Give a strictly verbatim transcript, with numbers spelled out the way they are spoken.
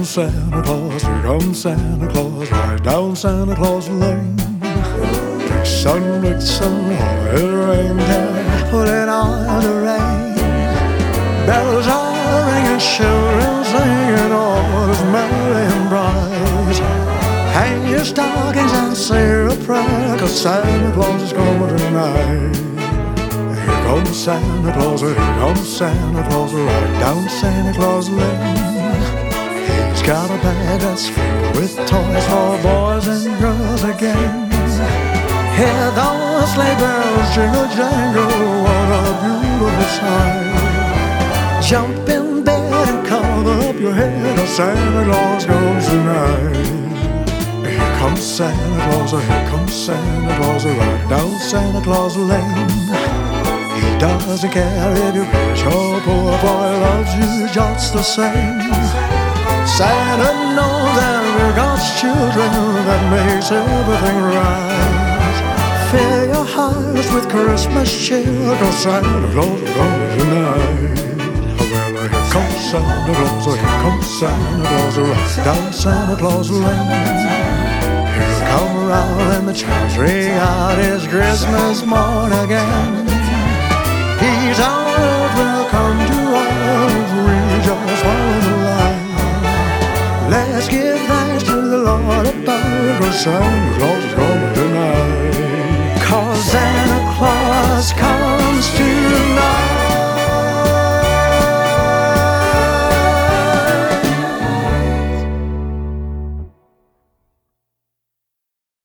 comes Santa Claus, here comes Santa Claus, right down Santa Claus Lane. Vixen, Vixen, all reindeer, pulling on the rein. Bells are ringing, children singing, all is merry and bright. Hang your stockings and say a prayer, 'cause Santa Claus is coming tonight. Here comes Santa Claus, here comes Santa Claus, right down Santa Claus Lane. He's got a bag that's filled with toys for boys and girls again. Hear those sleigh bells jingle jangle, what a beautiful sight. Jump in bed and cover up your head, 'cause Santa Claus goes tonight. Here comes Santa Claus, here comes Santa Claus, right down Santa Claus Lane. He doesn't care if you're rich or poor, boy, loves you just the same. Santa knows that we're God's children, that makes everything right. Fill your hearts with Christmas cheer, 'cause Santa Claus is coming tonight. Well, here comes Santa Claus, here comes Santa Claus, right down Santa Claus Lane. He'll come around and the chimes ring out his Christmas morn again. He's on earth, will come to us, we just follow the line. Let's give thanks to the Lord above, 'cause Santa Claus is coming tonight. 'Cause Santa Claus comes